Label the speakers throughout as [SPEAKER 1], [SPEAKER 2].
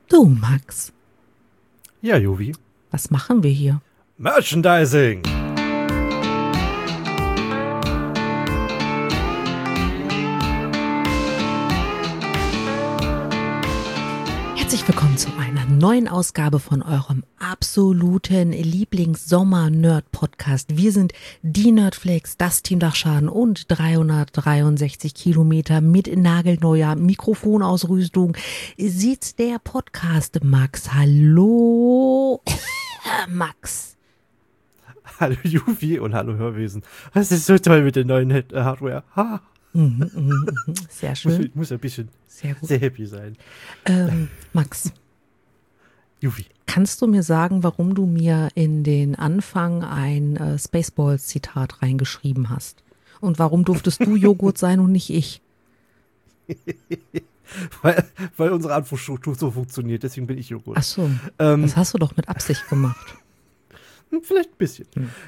[SPEAKER 1] Du, Max,
[SPEAKER 2] Ja, Jovi.
[SPEAKER 1] was machen wir hier?
[SPEAKER 2] Merchandising!
[SPEAKER 1] Herzlich willkommen zu einer neuen Ausgabe von eurem absoluten Lieblings-Sommer-Nerd-Podcast. Wir sind die Nerdflakes, das Team Dachschaden und 363 Kilometer mit nagelneuer Mikrofonausrüstung sieht der Podcast Max. Hallo, Max.
[SPEAKER 2] Hallo Jovi und hallo Hörwesen. Das ist so toll mit der neuen Hardware. Ha.
[SPEAKER 1] Sehr schön.
[SPEAKER 2] Muss ein bisschen
[SPEAKER 1] Sehr gut.
[SPEAKER 2] sehr happy sein.
[SPEAKER 1] Max,
[SPEAKER 2] Jovi.
[SPEAKER 1] kannst du mir sagen, warum du mir in den Anfang ein Spaceballs-Zitat reingeschrieben hast? Und warum durftest du Joghurt sein und nicht ich?
[SPEAKER 2] Weil unsere Anfangsstruktur so funktioniert, deswegen bin ich Joghurt.
[SPEAKER 1] Ach so, das hast du doch mit Absicht gemacht.
[SPEAKER 2] Vielleicht ein bisschen.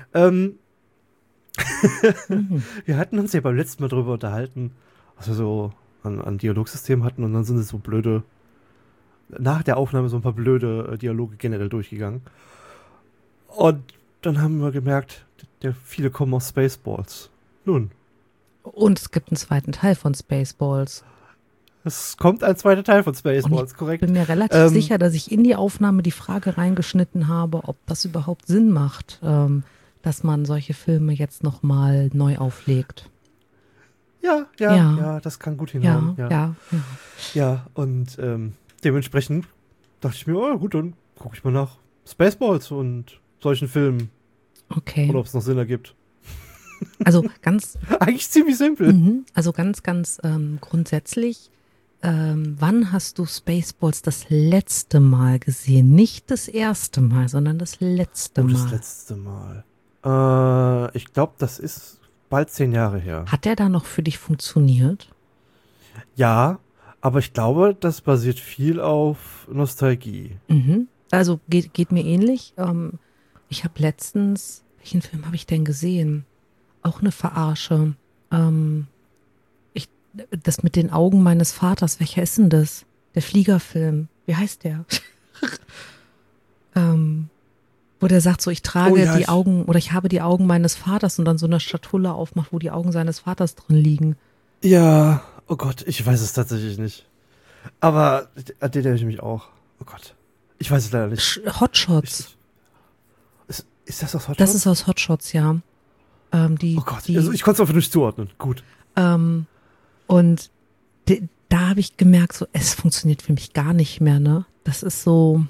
[SPEAKER 2] Wir hatten uns ja beim letzten Mal darüber unterhalten, was wir so an Dialogsystemen hatten, und dann sind es so blöde, nach der Aufnahme so ein paar blöde Dialoge generell durchgegangen. Und dann haben wir gemerkt, viele kommen aus Spaceballs. Nun,
[SPEAKER 1] Und es gibt einen zweiten Teil von Spaceballs.
[SPEAKER 2] es kommt ein zweiter Teil von
[SPEAKER 1] Und
[SPEAKER 2] Spaceballs,
[SPEAKER 1] ich
[SPEAKER 2] korrekt?
[SPEAKER 1] bin mir relativ sicher, dass ich in die Aufnahme die Frage reingeschnitten habe, ob das überhaupt Sinn macht, dass man solche Filme jetzt nochmal neu auflegt.
[SPEAKER 2] Ja, das kann gut hinhauen.
[SPEAKER 1] Ja.
[SPEAKER 2] Ja, und dementsprechend dachte ich mir, oh gut, dann gucke ich mal nach Spaceballs und solchen Filmen,
[SPEAKER 1] Okay.
[SPEAKER 2] oder ob es noch Sinn ergibt.
[SPEAKER 1] Also ganz
[SPEAKER 2] Eigentlich ziemlich simpel.
[SPEAKER 1] Also ganz grundsätzlich, wann hast du Spaceballs das letzte Mal gesehen? Nicht das erste Mal, sondern das letzte
[SPEAKER 2] Das
[SPEAKER 1] Mal.
[SPEAKER 2] letzte Mal. Ich glaube, das ist bald 10 Jahre her.
[SPEAKER 1] Hat der da noch für dich funktioniert?
[SPEAKER 2] Ja, aber ich glaube, das basiert viel auf Nostalgie.
[SPEAKER 1] Mhm. Also geht mir ähnlich. Ich habe letztens, welchen Film habe ich denn gesehen? Auch eine Verarsche. Das mit den Augen meines Vaters, welcher ist denn das? Der Fliegerfilm. Wie heißt der? Wo der sagt so, ich trage die Augen, oder ich habe die Augen meines Vaters, und dann so eine Schatulle aufmacht, wo die Augen seines Vaters drin liegen.
[SPEAKER 2] Ja, oh Gott, ich weiß es tatsächlich nicht. Aber an den erinnere ich mich auch. Oh Gott, ich weiß es leider nicht.
[SPEAKER 1] Hotshots.
[SPEAKER 2] Ist das aus Hotshots?
[SPEAKER 1] Das ist aus Hotshots, ja.
[SPEAKER 2] Oh Gott, also ich konnte es einfach nicht zuordnen. Gut.
[SPEAKER 1] Und da habe ich gemerkt, so, es funktioniert für mich gar nicht mehr, ne? Das ist so,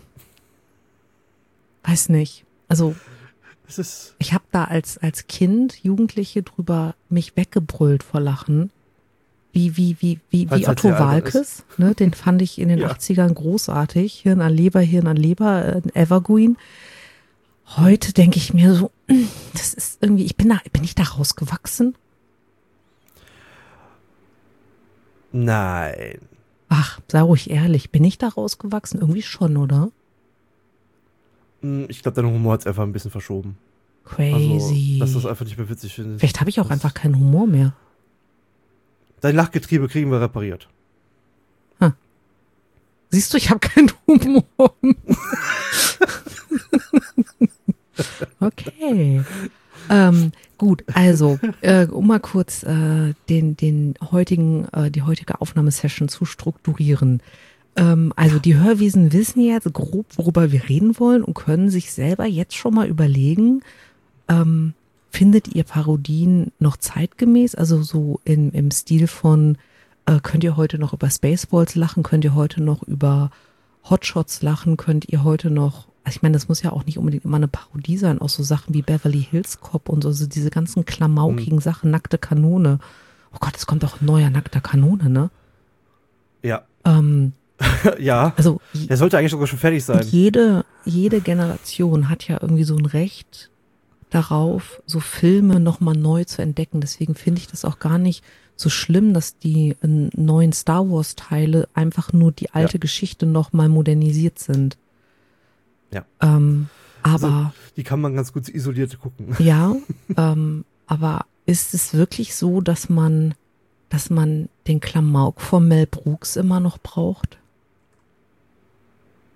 [SPEAKER 1] weiß nicht. Also,
[SPEAKER 2] Es ist
[SPEAKER 1] ich habe da als Kind, Jugendliche drüber mich weggebrüllt vor Lachen. Wie
[SPEAKER 2] Weil's halt
[SPEAKER 1] Otto
[SPEAKER 2] sehr albern
[SPEAKER 1] Waalkes, ne? Den fand ich in den
[SPEAKER 2] Ja.
[SPEAKER 1] 80ern großartig. Hirn an Leber, Evergreen. Heute denke ich mir so, das ist irgendwie, bin ich da rausgewachsen?
[SPEAKER 2] Nein.
[SPEAKER 1] Ach, sei ruhig ehrlich, bin ich da rausgewachsen? Irgendwie schon, oder?
[SPEAKER 2] Ich glaube, dein Humor hat es einfach ein bisschen verschoben.
[SPEAKER 1] Crazy.
[SPEAKER 2] Also, dass du es einfach nicht mehr witzig findest.
[SPEAKER 1] Vielleicht habe ich auch einfach keinen Humor mehr.
[SPEAKER 2] Dein Lachgetriebe kriegen wir repariert.
[SPEAKER 1] Siehst du, ich habe keinen Humor. Okay. Gut, also, um mal kurz die heutige Aufnahmesession zu strukturieren. Also die Hörwesen wissen jetzt grob, worüber wir reden wollen, und können sich selber jetzt schon mal überlegen, findet ihr Parodien noch zeitgemäß? Also so im Stil von, könnt ihr heute noch über Spaceballs lachen? Könnt ihr heute noch über Hotshots lachen? Könnt ihr heute noch, also ich meine, das muss ja auch nicht unbedingt immer eine Parodie sein, auch so Sachen wie Beverly Hills Cop und so, also diese ganzen klamaukigen Sachen, nackte Kanone. Oh Gott, es kommt auch ein neuer nackter Kanone, ne?
[SPEAKER 2] Ja. Ja.
[SPEAKER 1] Also
[SPEAKER 2] Der sollte eigentlich sogar schon fertig sein.
[SPEAKER 1] jede Generation hat ja irgendwie so ein Recht darauf, so Filme nochmal neu zu entdecken. Deswegen finde ich das auch gar nicht so schlimm, dass die neuen Star Wars Teile einfach nur die alte Geschichte nochmal modernisiert sind.
[SPEAKER 2] Ja.
[SPEAKER 1] Aber
[SPEAKER 2] Also, die kann man ganz gut isoliert gucken.
[SPEAKER 1] ja, aber ist es wirklich so, dass man den Klamauk von Mel Brooks immer noch braucht?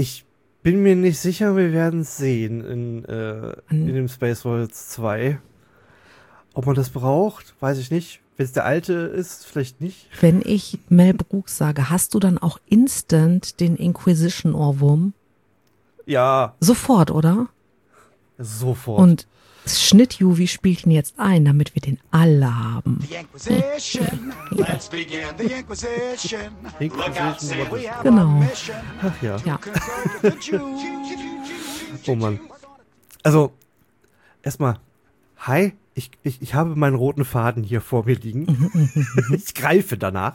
[SPEAKER 2] Ich bin mir nicht sicher, wir werden es sehen in dem Spaceballs 2. Ob man das braucht, weiß ich nicht. Wenn es der alte ist, vielleicht nicht.
[SPEAKER 1] Wenn ich Mel Brooks sage, hast du dann auch instant den Inquisition-Ohrwurm?
[SPEAKER 2] Ja.
[SPEAKER 1] Sofort, oder?
[SPEAKER 2] Sofort.
[SPEAKER 1] Und Schnitt-Juvi spielt ihn jetzt ein, damit wir den alle haben.
[SPEAKER 3] The Inquisition, let's begin the Inquisition. Look out, see, we have
[SPEAKER 1] Genau.
[SPEAKER 3] a mission.
[SPEAKER 2] Ach ja.
[SPEAKER 1] Ja.
[SPEAKER 3] Control the Jews.
[SPEAKER 2] Oh Mann. Also, erstmal, hi, ich habe meinen roten Faden hier vor mir liegen. Ich greife danach.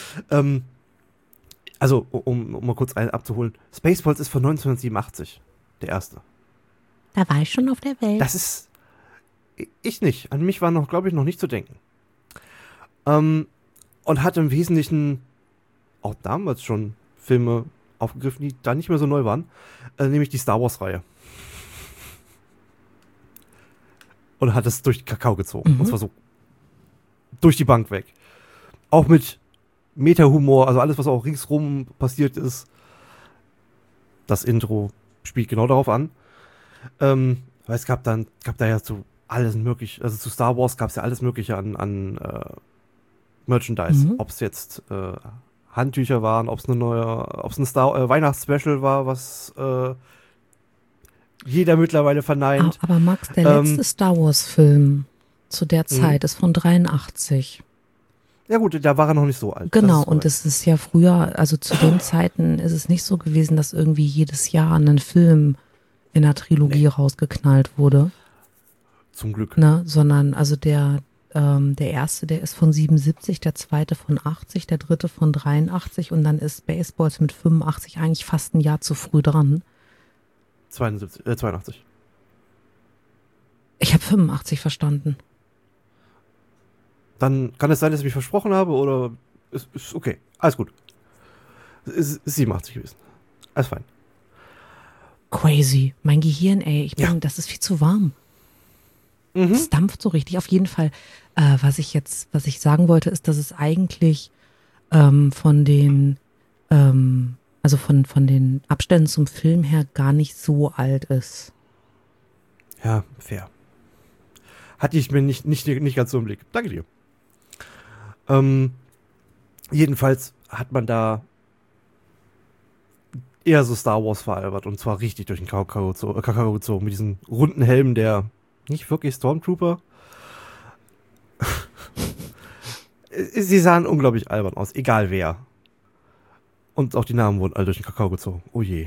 [SPEAKER 2] Also, um mal kurz einen abzuholen. Spaceballs ist von 1987, der erste.
[SPEAKER 1] Da war ich schon auf der Welt.
[SPEAKER 2] Das ist, ich nicht. An mich war noch, glaube ich, noch nicht zu denken. Und hat im Wesentlichen auch damals schon Filme aufgegriffen, die da nicht mehr so neu waren. Nämlich die Star Wars-Reihe. Und hat es durch den Kakao gezogen. Und zwar so durch die Bank weg. Auch mit Meta-Humor, also alles, was auch ringsrum passiert ist. Das Intro spielt genau darauf an. Weil es gab da ja so alles mögliche, also zu Star Wars gab es ja alles mögliche an Merchandise. Ob es jetzt Handtücher waren, ob es ein Weihnachtsspecial war, was jeder mittlerweile verneint.
[SPEAKER 1] Aber Max, der letzte Star Wars-Film zu der Zeit ist von 83.
[SPEAKER 2] Ja gut, da war er noch nicht so alt.
[SPEAKER 1] Genau, und es ist ja früher, also zu den Zeiten ist es nicht so gewesen, dass irgendwie jedes Jahr ein Film in der Trilogie rausgeknallt wurde.
[SPEAKER 2] Zum Glück.
[SPEAKER 1] Ne? Sondern also der erste, der ist von 77, der zweite von 80, der dritte von 83 und dann ist Spaceballs mit 85 eigentlich fast ein Jahr zu früh dran.
[SPEAKER 2] 82.
[SPEAKER 1] Ich habe 85 verstanden.
[SPEAKER 2] Dann kann es sein, dass ich mich versprochen habe oder ist okay. Alles gut. Ist 87 gewesen. Alles fein.
[SPEAKER 1] Crazy. Mein Gehirn, ey, das ist viel zu warm. Es dampft so richtig. Auf jeden Fall, was ich sagen wollte, ist, dass es eigentlich von den Abständen zum Film her gar nicht so alt ist.
[SPEAKER 2] Ja, fair. Hatte ich mir nicht ganz so im Blick. Danke dir. Jedenfalls hat man da eher so Star Wars veralbert und zwar richtig durch den Kakao gezogen mit diesem runden Helm, der nicht wirklich Stormtrooper. Sie sahen unglaublich albern aus, egal wer. Und auch die Namen wurden alle durch den Kakao gezogen. Oh je.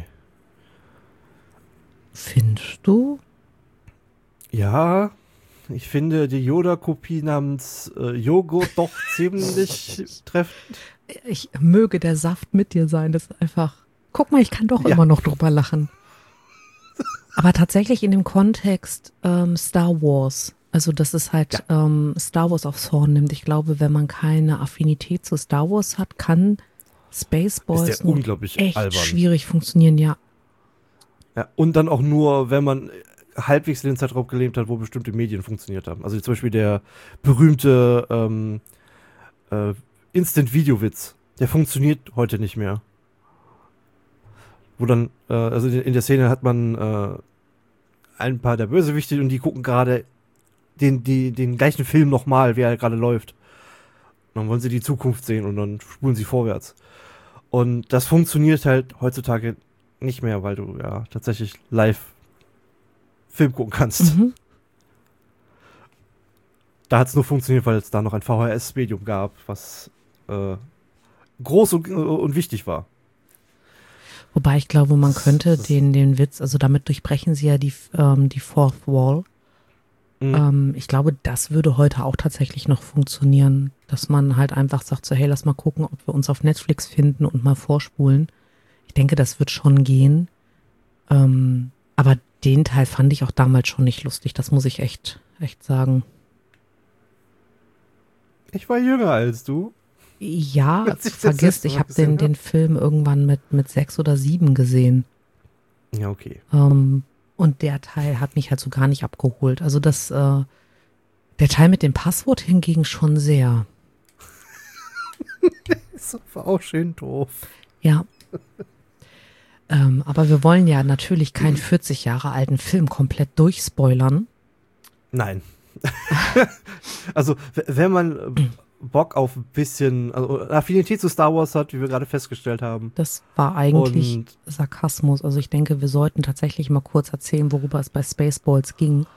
[SPEAKER 1] Findest du?
[SPEAKER 2] Ja, ich finde die Yoda-Kopie namens Joghurt doch ziemlich treffend.
[SPEAKER 1] Ich möge der Saft mit dir sein. Das ist einfach. Guck mal, ich kann doch immer noch drüber lachen. Aber tatsächlich in dem Kontext Star Wars. Also, dass es halt Star Wars aufs Horn nimmt. Ich glaube, wenn man keine Affinität zu Star Wars hat, kann Spaceballs
[SPEAKER 2] unglaublich
[SPEAKER 1] echt
[SPEAKER 2] albern.
[SPEAKER 1] Schwierig funktionieren, ja.
[SPEAKER 2] Ja. Und dann auch nur, wenn man halbwegs in den Zeitraum gelebt hat, wo bestimmte Medien funktioniert haben. Also zum Beispiel der berühmte Instant-Video-Witz. Der funktioniert heute nicht mehr. Wo dann, also in der Szene hat man ein paar der Bösewichte und die gucken gerade den gleichen Film nochmal, wie er gerade läuft. Und dann wollen sie die Zukunft sehen und dann spulen sie vorwärts. Und das funktioniert halt heutzutage nicht mehr, weil du ja tatsächlich live Film gucken kannst. Da hat es nur funktioniert, weil es da noch ein VHS-Medium gab, was groß und wichtig war.
[SPEAKER 1] Wobei ich glaube, man könnte den Witz, also damit durchbrechen sie ja die Fourth Wall. Ich glaube, das würde heute auch tatsächlich noch funktionieren, dass man halt einfach sagt so, hey, lass mal gucken, ob wir uns auf Netflix finden und mal vorspulen. Ich denke, das wird schon gehen. Aber den Teil fand ich auch damals schon nicht lustig, das muss ich echt sagen.
[SPEAKER 2] Ich war jünger als du.
[SPEAKER 1] Ja, vergiss, ich habe den Film irgendwann mit 6 oder 7 gesehen.
[SPEAKER 2] Ja, okay.
[SPEAKER 1] Und der Teil hat mich halt so gar nicht abgeholt. Also der Teil mit dem Passwort hingegen schon sehr.
[SPEAKER 2] Das war auch schön doof.
[SPEAKER 1] Ja. Aber wir wollen ja natürlich keinen 40 Jahre alten Film komplett durchspoilern.
[SPEAKER 2] Nein. Also, wenn man Bock auf ein bisschen Affinität zu Star Wars hat, wie wir gerade festgestellt haben.
[SPEAKER 1] Das war eigentlich Sarkasmus. Also ich denke, wir sollten tatsächlich mal kurz erzählen, worüber es bei Spaceballs ging.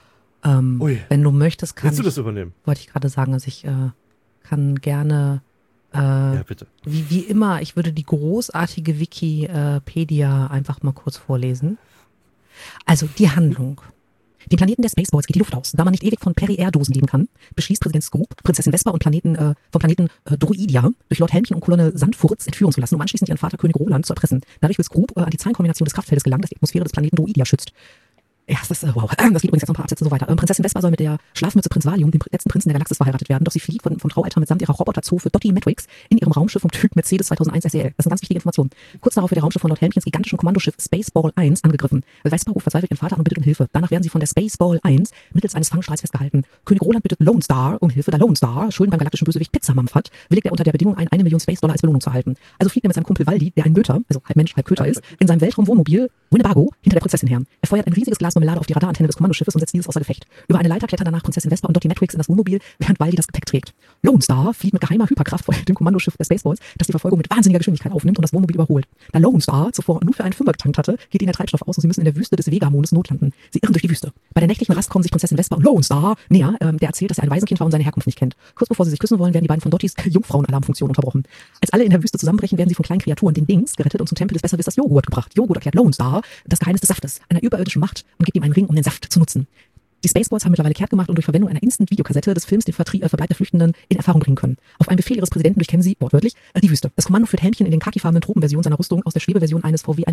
[SPEAKER 1] Wenn du möchtest,
[SPEAKER 2] kannst du das übernehmen?
[SPEAKER 1] Wollte ich gerade sagen, also ich kann gerne
[SPEAKER 2] ja, bitte.
[SPEAKER 1] Wie immer, ich würde die großartige Wikipedia einfach mal kurz vorlesen. Also die Handlung. Dem Planeten der Spaceballs geht die Luft aus. Da man nicht ewig von Perry-Air-Dosen leben kann, beschließt Präsident Scoop, Prinzessin Vespa und vom Planeten Druidia durch Lord Helmchen und Kolonne Sandfurz entführen zu lassen, um anschließend ihren Vater König Roland zu erpressen. Dadurch will Scoop an die Zahlenkombination des Kraftfeldes gelangen, das die Atmosphäre des Planeten Druidia schützt. Ja, das ist, wow. Das geht übrigens jetzt noch ein paar Absätze so weiter. Prinzessin Vespa soll mit der Schlafmütze Prinz Valium, dem letzten Prinzen der Galaxis, verheiratet werden, doch sie flieht vom Traualtar mitsamt ihrer Roboterzofe Dottie Matrix in ihrem Raumschiff vom Typ Mercedes 2001 SEL. Das sind ganz wichtige Informationen. Kurz darauf wird der Raumschiff von Lord Helmchens gigantischem Kommandoschiff Spaceball 1 angegriffen. Vespa ruft verzweifelt ihren Vater an und bittet um Hilfe. Danach werden sie von der Spaceball 1 mittels eines Fangstrahls festgehalten. König Roland bittet Lone Star um Hilfe, da Lone Star Schulden beim galaktischen Bösewicht Pizzamampf hat, willigt er unter der Bedingung ein, 1 Million $1 als Belohnung zu erhalten. Also fliegt er mit seinem Kumpel Waldi, der ein Möter, also halb Mensch, halb Köter ist, in seinem Weltraumwohnmobil Winnebago hinter der Prinzessin her. Er feuert ein riesiges Glas Marmelade auf die Radarantenne des Kommandoschiffes und setzt dieses außer Gefecht. Über eine Leiter klettern danach Prinzessin Vespa und Dottie Matrix in das Wohnmobil, während Waldi das Gepäck trägt. Lone Star flieht mit geheimer Hyperkraft vor dem Kommandoschiff der Spaceballs, das die Verfolgung mit wahnsinniger Geschwindigkeit aufnimmt und das Wohnmobil überholt. Da Lone Star zuvor nur für einen Fünfer getankt hatte, geht ihnen der Treibstoff aus und sie müssen in der Wüste des Vegamondes notlanden. Sie irren durch die Wüste. Bei der nächtlichen Rast kommen sich Prinzessin Vespa und Lone Star näher, der erzählt, dass er ein Waisenkind war und seine Herkunft nicht kennt. Kurz bevor sie sich küssen wollen, werden die beiden von Dotties Jungfrauenalarmfunktion unterbrochen. Als alle in der Wüste zusammenbrechen, werden sie von kleinen Kreaturen, den Dings, gerettet und zum Tempel des Besserwissers Joghurt gebracht. Joghurt erklärt Lone Star das Geheimnis des Saftes, einer überirdischen Macht, und gibt ihm einen Ring, um den Saft zu nutzen. Die Spaceballs haben mittlerweile kehrt gemacht und durch Verwendung einer Instant-Videokassette des Films den Verbleib der Flüchtenden in Erfahrung bringen können. Auf einen Befehl ihres Präsidenten durchkämmen sie, wortwörtlich, die Wüste. Das Kommando führt Helmchen in den khakifarbenen Tropenversion seiner Rüstung aus der Schwebeversion eines VW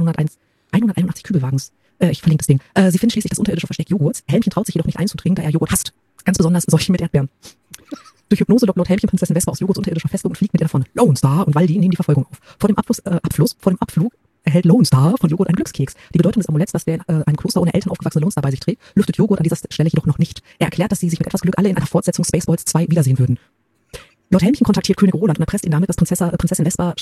[SPEAKER 1] 181 Kübelwagens. Ich verlinke das Ding. Sie finden schließlich das unterirdische Versteck Joghurts. Helmchen traut sich jedoch nicht einzudringen, da er Joghurt hasst. Ganz besonders solche mit Erdbeeren. Durch Hypnose lockt Lord Helmchen Prinzessin Vespa aus Joghurts unterirdischer Festung und fliegt mit ihr davon. Lone Star und Waldi nehmen die Verfolgung auf. Vor dem Abflug erhält Lone Star von Joghurt einen Glückskeks. Die Bedeutung des Amuletts, das der ein Kloster ohne Eltern aufgewachsene Lone Star bei sich trägt, lüftet Joghurt an dieser Stelle jedoch noch nicht. Er erklärt, dass sie sich mit etwas Glück alle in einer Fortsetzung Spaceballs 2 wiedersehen würden. Lord Helmchen kontaktiert König Roland und erpresst ihn damit, dass Prinzessin Vespa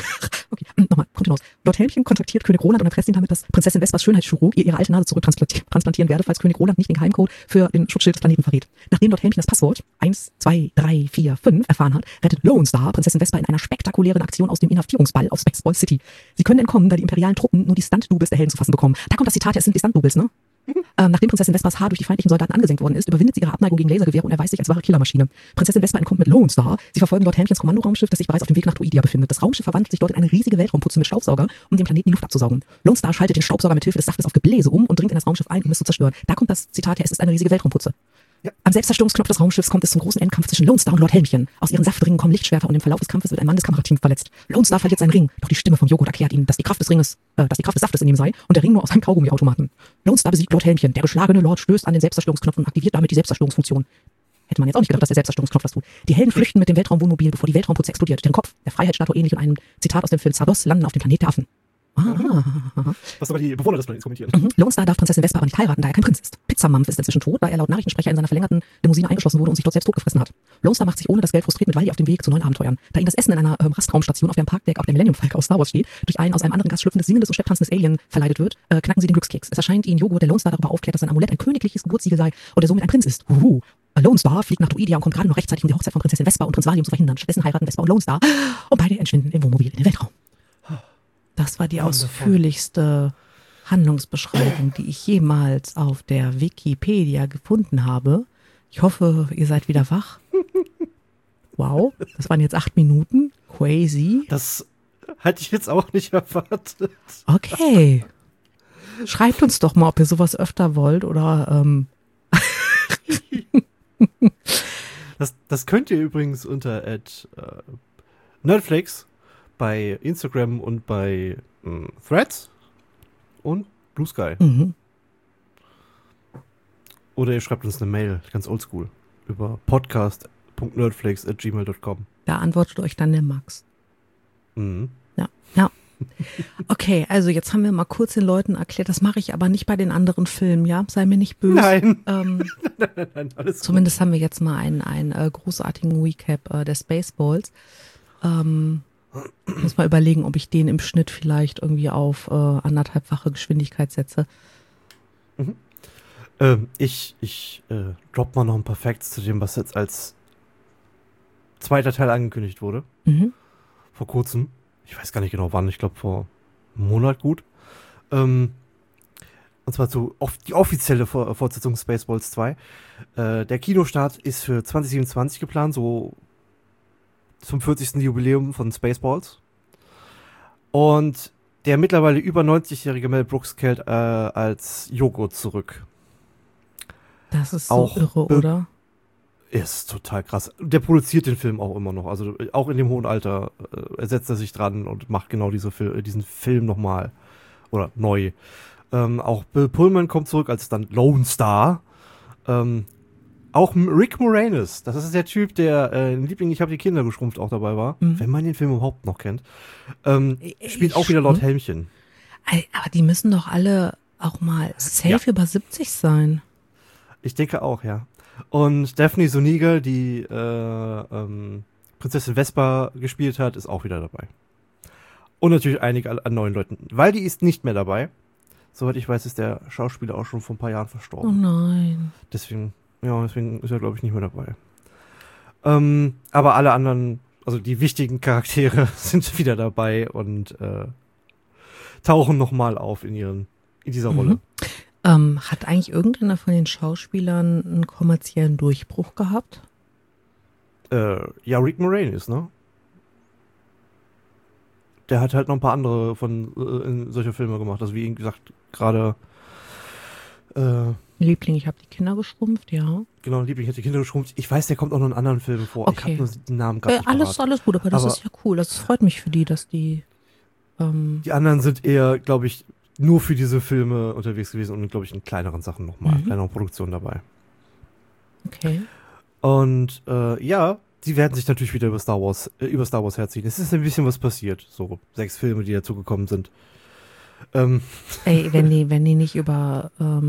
[SPEAKER 1] Lord Helmchen kontaktiert König Roland und erpresst ihn damit, dass Prinzessin Vespas Schönheitschirurg ihr ihre alte Nase zurücktransplantieren werde, falls König Roland nicht den Geheimcode für den Schutzschild des Planeten verrät. Nachdem Lord Helmchen das Passwort 1, 2, 3, 4, 5 erfahren hat, rettet Lone Star Prinzessin Vespa in einer spektakulären Aktion aus dem Inhaftierungsball auf Spaceball City. Sie können entkommen, da die imperialen Truppen nur die Stunt-Doubles der Helden zu fassen bekommen. Da kommt das Zitat, es sind die Stunt-Doubles, ne? Nachdem Prinzessin Vespas Haar durch die feindlichen Soldaten angesenkt worden ist, überwindet sie ihre Abneigung gegen Lasergewehre und erweist sich als wahre Killermaschine. Prinzessin Vespa entkommt mit Lone Star. Sie verfolgen Lord Helmchens Kommandoraumschiff, das sich bereits auf dem Weg nach Druidia befindet. Das Raumschiff verwandelt sich dort in eine riesige Weltraumputze mit Staubsauger, um den Planeten die Luft abzusaugen. Lone Star schaltet den Staubsauger mit Hilfe des Saftes auf Gebläse um und dringt in das Raumschiff ein, um es zu zerstören. Da kommt das Zitat her, es ist eine riesige Weltraumputze. Ja. Am Selbstzerstörungsknopf des Raumschiffs kommt es zum großen Endkampf zwischen Lone Star und Lord Helmchen. Aus ihren Saftringen kommen Lichtschwerter und im Verlauf des Kampfes wird ein Mann des Kamerateams verletzt. Lone Star verliert seinen Ring, doch die Stimme vom Joghurt erklärt ihm, dass die Kraft des Saftes in ihm sei und der Ring nur aus einem Kaugummiautomaten. Lone Star besiegt Lord Helmchen. Der geschlagene Lord stößt an den Selbstzerstörungsknopf und aktiviert damit die Selbstzerstörungsfunktion. Hätte man jetzt auch nicht gedacht, dass der Selbstzerstörungsknopf das tut. Die Helden flüchten mit dem Weltraumwohnmobil, bevor die Weltraumputze explodiert. Deren Kopf, der Freiheitsstatue ähnlich und einem Zitat aus dem Film Zardos, landen auf dem Planet der Affen.
[SPEAKER 2] Was aber die Bewohner des Planeten kommentieren.
[SPEAKER 1] Lone Star darf Prinzessin Vespa aber nicht heiraten, da er kein Prinz ist. Pizzamampf ist inzwischen tot, da er laut Nachrichtensprecher in seiner verlängerten Limousine eingeschlossen wurde und sich dort selbst totgefressen hat. Lone Star macht sich ohne das Geld frustriert mit Waldi auf dem Weg zu neuen Abenteuern. Da ihn das Essen in einer Rastraumstation auf dem Parkdeck auf der Millennium Falcon aus Star Wars steht, durch ein aus einem anderen Gast schlüpfendes, singendes und stepptanzendes Alien verleitet wird, knacken sie den Glückskeks. Es erscheint ihnen Joghurt, der Lone Star darüber aufklärt, dass sein Amulett ein königliches Geburtssiegel sei und er somit ein Prinz ist. Lone Star fliegt nach Druidia und kommt gerade noch rechtzeitig, um die Hochzeit von Prinzessin Vespa und Prinz Valium zu verhindern. Stattdessen heiraten Vespa und Lone Star und beide entschwinden im Wohnmobil in den Weltraum. Das war die ausführlichste Handlungsbeschreibung, die ich jemals auf der Wikipedia gefunden habe. Ich hoffe, ihr seid wieder wach. Wow, das waren jetzt 8 Minuten. Crazy.
[SPEAKER 2] Das hatte ich jetzt auch nicht erwartet.
[SPEAKER 1] Okay. Schreibt uns doch mal, ob ihr sowas öfter wollt oder
[SPEAKER 2] Das könnt ihr übrigens unter @nerdflakes bei Instagram und bei Threads und Blue Sky.
[SPEAKER 1] Mhm.
[SPEAKER 2] Oder ihr schreibt uns eine Mail, ganz oldschool, über podcast.nerdflakes@gmail.com.
[SPEAKER 1] Da antwortet euch dann der Max.
[SPEAKER 2] Mhm.
[SPEAKER 1] Ja. Okay, also jetzt haben wir mal kurz den Leuten erklärt, das mache ich aber nicht bei den anderen Filmen, ja? Sei mir nicht böse.
[SPEAKER 2] Nein. Nein, alles
[SPEAKER 1] zumindest gut. Haben wir jetzt mal einen großartigen Recap der Spaceballs. Muss mal überlegen, ob ich den im Schnitt vielleicht irgendwie auf 1,5-fache Geschwindigkeit setze.
[SPEAKER 2] Ich drop mal noch ein paar Facts zu dem, was jetzt als zweiter Teil angekündigt wurde.
[SPEAKER 1] Mhm.
[SPEAKER 2] Vor kurzem. Ich weiß gar nicht genau wann, ich glaube vor einem Monat gut. Und zwar die offizielle Fortsetzung Spaceballs 2. Der Kinostart ist für 2027 geplant, so zum 40. Jubiläum von Spaceballs. Und der mittlerweile über 90-jährige Mel Brooks kehrt als Joghurt zurück.
[SPEAKER 1] Das ist so
[SPEAKER 2] Auch
[SPEAKER 1] irre, oder?
[SPEAKER 2] Ist total krass. Der produziert den Film auch immer noch. Also auch in dem hohen Alter setzt er sich dran und macht genau diesen Film nochmal. Oder neu. Auch Bill Pullman kommt zurück als dann Lone Star. Auch Rick Moranis. Das ist der Typ, der in Liebling, ich habe die Kinder geschrumpft auch dabei war. Wenn man den Film überhaupt noch kennt. Spielt auch wieder Lord Helmchen.
[SPEAKER 1] Aber die müssen doch alle auch mal safe über 70 sein.
[SPEAKER 2] Ich denke auch, ja. Und Daphne Zuniga, die Prinzessin Vespa gespielt hat, ist auch wieder dabei. Und natürlich einige an neuen Leuten. Weil die ist nicht mehr dabei. Soweit ich weiß, ist der Schauspieler auch schon vor ein paar Jahren verstorben.
[SPEAKER 1] Oh nein.
[SPEAKER 2] Deswegen ist er, glaube ich, nicht mehr dabei. Aber alle anderen, also die wichtigen Charaktere sind wieder dabei und tauchen nochmal auf in dieser Rolle.
[SPEAKER 1] Hat eigentlich irgendeiner von den Schauspielern einen kommerziellen Durchbruch gehabt?
[SPEAKER 2] Ja, Rick Moranis, ne? Der hat halt noch ein paar andere von solcher Filme gemacht. Also wie gesagt, gerade
[SPEAKER 1] Liebling, ich habe die Kinder geschrumpft, ja.
[SPEAKER 2] Genau, Liebling, ich habe die Kinder geschrumpft. Ich weiß, der kommt auch noch in anderen Filmen vor.
[SPEAKER 1] Okay.
[SPEAKER 2] Ich habe nur den Namen gerade nicht parat.
[SPEAKER 1] Alles gut, aber das ist ja cool. Das freut mich für die, dass die
[SPEAKER 2] Die anderen sind eher, glaube ich, nur für diese Filme unterwegs gewesen und, glaube ich, in kleineren Sachen nochmal, kleineren Produktionen dabei.
[SPEAKER 1] Okay.
[SPEAKER 2] Und sie werden sich natürlich wieder über Star Wars herziehen. Es ist ein bisschen was passiert. So 6 Filme, die dazugekommen sind.
[SPEAKER 1] Ey, wenn die nicht über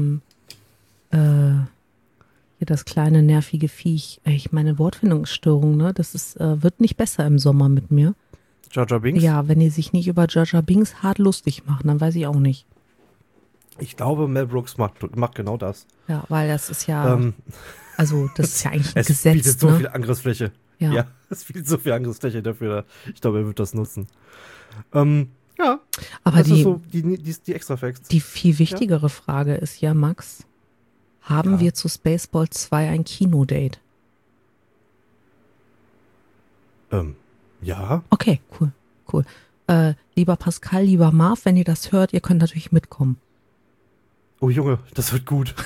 [SPEAKER 1] hier das kleine nervige Viech, ich meine Wortfindungsstörung, ne? Das ist wird nicht besser im Sommer mit mir.
[SPEAKER 2] Jar Jar Binks?
[SPEAKER 1] Ja, wenn die sich nicht über Jar Jar Binks hart lustig machen, dann weiß ich auch nicht.
[SPEAKER 2] Ich glaube, Mel Brooks macht genau das.
[SPEAKER 1] Ja, weil das ist ja, also das ist ja eigentlich ein
[SPEAKER 2] es
[SPEAKER 1] Gesetz.
[SPEAKER 2] Bietet so
[SPEAKER 1] ne?
[SPEAKER 2] viel Angriffsfläche.
[SPEAKER 1] Ja.
[SPEAKER 2] Es bietet so viel Angriffsfläche dafür. Ich glaube, er wird das nutzen. Ja,
[SPEAKER 1] aber
[SPEAKER 2] das ist so die Extra-Facts.
[SPEAKER 1] Die viel wichtigere Frage ist ja, Max, haben wir zu Spaceball 2 ein Kinodate?
[SPEAKER 2] Ja.
[SPEAKER 1] Okay, cool. Lieber Pascal, lieber Marv, wenn ihr das hört, ihr könnt natürlich mitkommen.
[SPEAKER 2] Oh Junge, das wird gut.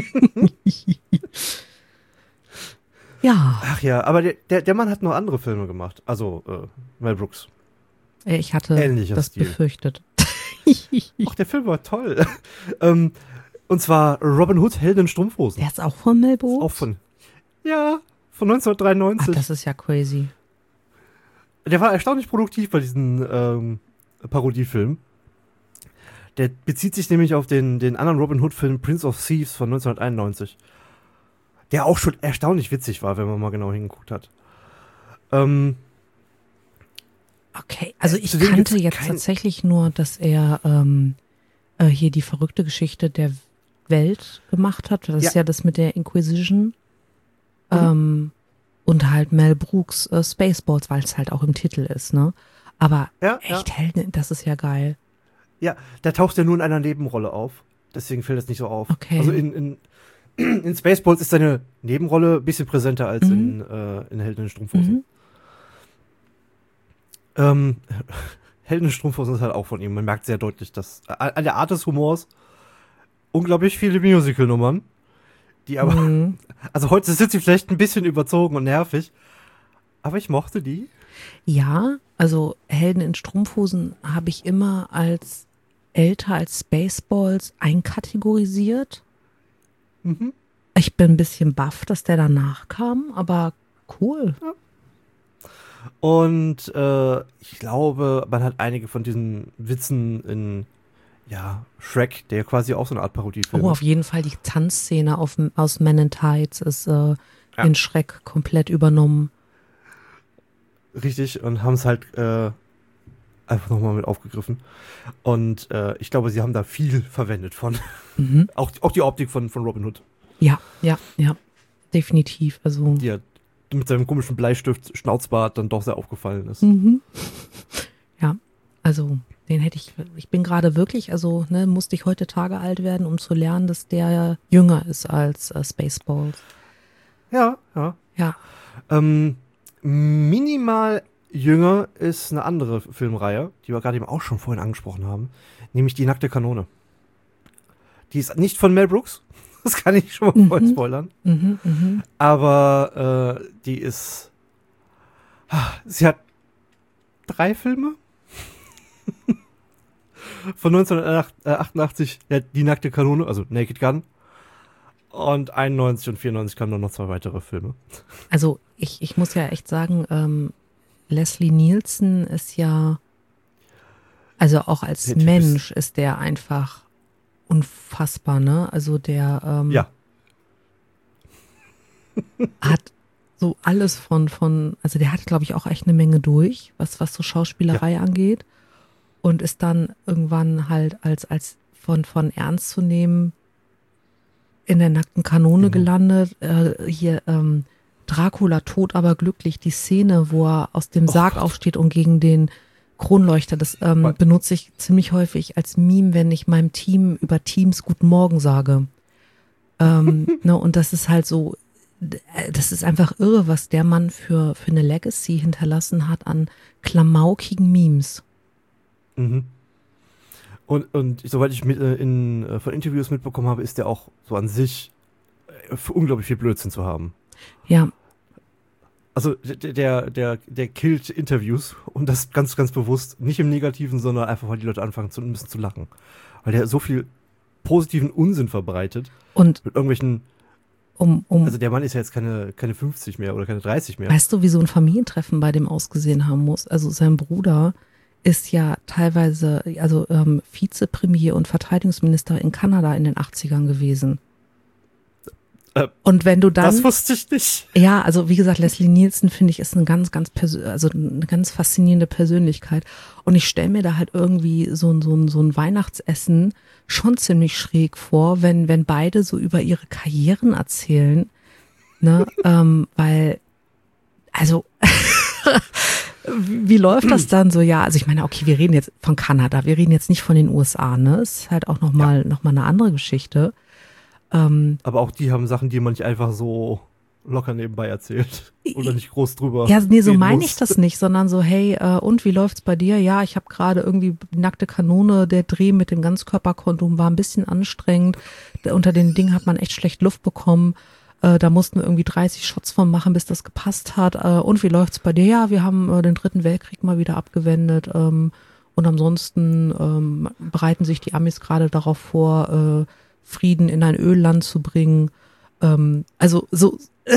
[SPEAKER 1] Ja.
[SPEAKER 2] Ach ja, aber der Mann hat noch andere Filme gemacht. Also Mel Brooks.
[SPEAKER 1] Ich hatte
[SPEAKER 2] Ähnlicher
[SPEAKER 1] das
[SPEAKER 2] Stil.
[SPEAKER 1] befürchtet.
[SPEAKER 2] Ach, der Film war toll. Und zwar Robin Hood, Helden in Strumpfhosen.
[SPEAKER 1] Der ist auch von Mel Brooks?
[SPEAKER 2] Auch von 1993.
[SPEAKER 1] Ach, das ist ja crazy.
[SPEAKER 2] Der war erstaunlich produktiv bei diesen Parodiefilm. Der bezieht sich nämlich auf den anderen Robin Hood-Film Prince of Thieves von 1991. Der auch schon erstaunlich witzig war, wenn man mal genau hingeguckt hat.
[SPEAKER 1] Okay, also ich kannte jetzt tatsächlich nur, dass er hier die verrückte Geschichte der Welt gemacht hat. Das ist ja das mit der Inquisition. Und halt Mel Brooks Spaceballs, weil es halt auch im Titel ist, ne? Aber echt Helden, das ist ja geil.
[SPEAKER 2] Ja, da taucht er nur in einer Nebenrolle auf. Deswegen fällt das nicht so auf.
[SPEAKER 1] Okay.
[SPEAKER 2] Also in Spaceballs ist seine Nebenrolle ein bisschen präsenter als in Helden in Strumpfhosen. Helden in Strumpfhosen ist halt auch von ihm. Man merkt sehr deutlich, dass an der Art des Humors unglaublich viele Musical-Nummern, die aber, also heute sind sie vielleicht ein bisschen überzogen und nervig, aber ich mochte die. Ja,
[SPEAKER 1] also Helden in Strumpfhosen habe ich immer als älter als Spaceballs einkategorisiert. Ich bin ein bisschen baff, dass der danach kam, aber cool.
[SPEAKER 2] Ja. Und ich glaube, man hat einige von diesen Witzen in Shrek, der quasi auch so eine Art Parodiefilm ist.
[SPEAKER 1] Oh, auf jeden Fall die Tanzszene aus Men in Tights ist in Shrek komplett übernommen.
[SPEAKER 2] Richtig, und haben es halt einfach nochmal mit aufgegriffen. Und ich glaube, sie haben da viel verwendet von. Auch die Optik von Robin Hood.
[SPEAKER 1] Ja, definitiv. Also
[SPEAKER 2] Die ja mit seinem komischen Bleistift-Schnauzbart dann doch sehr aufgefallen ist.
[SPEAKER 1] Ja, also den hätte ich bin gerade wirklich, also musste ich heute Tage alt werden, um zu lernen, dass der jünger ist als Spaceballs.
[SPEAKER 2] Ja.
[SPEAKER 1] Ja.
[SPEAKER 2] Minimal jünger ist eine andere Filmreihe, die wir gerade eben auch schon vorhin angesprochen haben, nämlich Die nackte Kanone. Die ist nicht von Mel Brooks, das kann ich schon mal vorhin spoilern. Aber die ist, sie hat 3 Filme. Von 1988 Die nackte Kanone, also Naked Gun. Und 91 und 94 kamen dann noch 2 weitere Filme.
[SPEAKER 1] Also ich muss ja echt sagen, Leslie Nielsen ist ja, also auch als Mensch ist der einfach unfassbar, ne? Also der hat so alles von, also der hat, glaube ich, auch echt eine Menge durch, was so Schauspielerei angeht. Und ist dann irgendwann halt als von ernst zu nehmen in der nackten Kanone gelandet. Hier Dracula tot, aber glücklich. Die Szene, wo er aus dem Sarg aufsteht und gegen den Kronleuchter, das benutze ich ziemlich häufig als Meme, wenn ich meinem Team über Teams Guten Morgen sage. Und das ist halt so, das ist einfach irre, was der Mann für eine Legacy hinterlassen hat an klamaukigen Memes.
[SPEAKER 2] Und soweit ich von Interviews mitbekommen habe, ist der auch so an sich für unglaublich viel Blödsinn zu haben.
[SPEAKER 1] Ja.
[SPEAKER 2] Also der killt Interviews und das ganz, ganz bewusst, nicht im Negativen, sondern einfach, weil die Leute anfangen ein bisschen zu lachen. Weil der so viel positiven Unsinn verbreitet.
[SPEAKER 1] Und
[SPEAKER 2] mit irgendwelchen also der Mann ist ja jetzt keine 50 mehr oder keine 30 mehr.
[SPEAKER 1] Weißt du, wie so ein Familientreffen bei dem ausgesehen haben muss? Also sein Bruder ist ja teilweise, also Vizepremier und Verteidigungsminister in Kanada in den 80ern gewesen. Und wenn du dann...
[SPEAKER 2] Das wusste ich nicht.
[SPEAKER 1] Ja, also wie gesagt, Leslie Nielsen, finde ich, ist eine ganz faszinierende Persönlichkeit. Und ich stelle mir da halt irgendwie so ein Weihnachtsessen schon ziemlich schräg vor, wenn beide so über ihre Karrieren erzählen. Ne? Weil, also... Wie läuft das dann so? Ja, also ich meine, okay, wir reden jetzt von Kanada, wir reden jetzt nicht von den USA, ne? Es ist halt auch noch mal eine andere Geschichte.
[SPEAKER 2] Aber auch die haben Sachen, die man nicht einfach so locker nebenbei erzählt oder nicht groß drüber.
[SPEAKER 1] Ja, nee, so meine ich das nicht, sondern so, hey, und wie läuft's bei dir? Ja, ich habe gerade irgendwie nackte Kanone, der Dreh mit dem Ganzkörperkondom war ein bisschen anstrengend. Unter den Dingen hat man echt schlecht Luft bekommen. Da mussten wir irgendwie 30 Shots von machen, bis das gepasst hat. Und wie läuft's bei dir? Ja, wir haben den 3. Weltkrieg mal wieder abgewendet. Und ansonsten bereiten sich die Amis gerade darauf vor, Frieden in ein Ölland zu bringen. Also so.